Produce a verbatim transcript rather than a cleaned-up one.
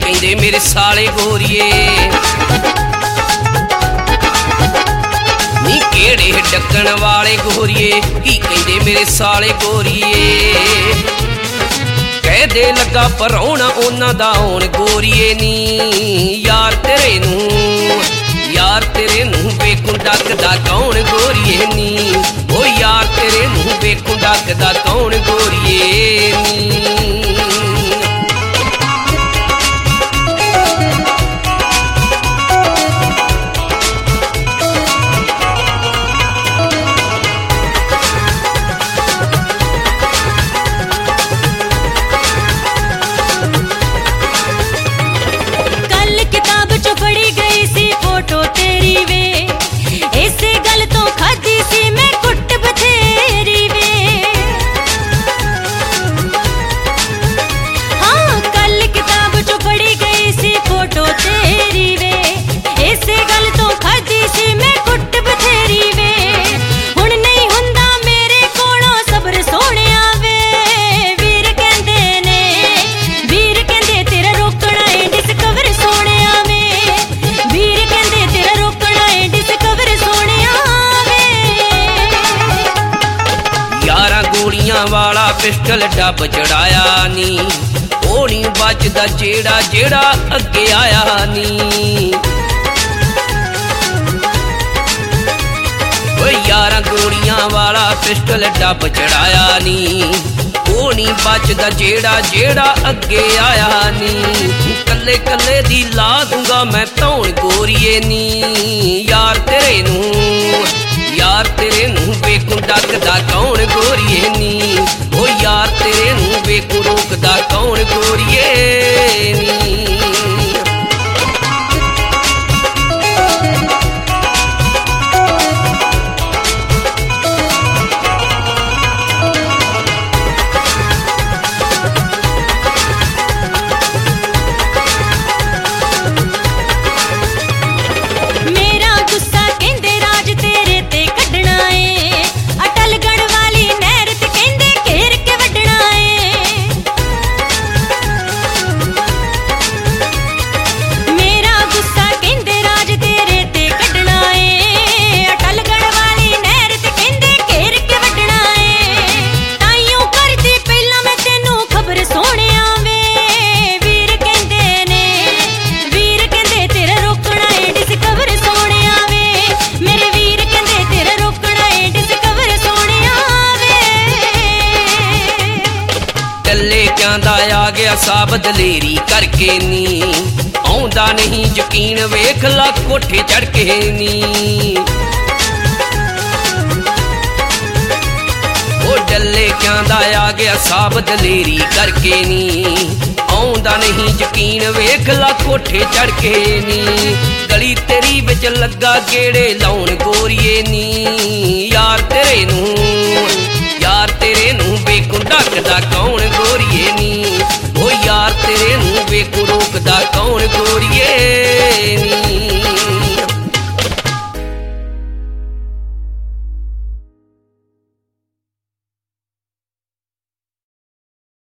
कहंदे मेरे साले गोरिए नी केड़े डकण वाले गोरिए की कहंदे मेरे साले गोरिए कह दे लगा परौना उन्हां दा हुण गोरिए नी यार तेरे नू यार तेरे नू वेखूं डकदा कौन गोरिए नी ओ यार तेरे नू वेखूं डकदा कौन गोरिए नी। वाला पिस्टल डब चढ़ाया नी ओ नी बचदा जेड़ा जेड़ा अगे आया नी ओ यारा गोलियां वाला पिस्टल डब चढ़ाया नी ओ नी बचदा जेड़ा जेड़ा अगे आया नी कल्ले कल्ले दी ला दूंगा मैं धौन गोरिए नी यार तेरे नू यार तेरे नू वेखूं डकदा कौन गोरिए नी ओ यार तेरे नू वेखूं रोकदा कौन गोरिए नी। आ गया साब दलेरी करके नी आउंदा नहीं यकीन वेख ला कोठे चढ़ के नी ओ डल्ले क्यांदा आ गया साब दलेरी करके नी आउंदा नहीं यकीन वेख ला कोठे चढ़ के नी गली तेरी विच लगा गेड़े लाउन गोरिए नी यार तेरे नू यार तेरे नू वेखूं डकदा कौन गोरिए नी ओ यार तेरे नू वेखूं रोकदा कौन गोरिए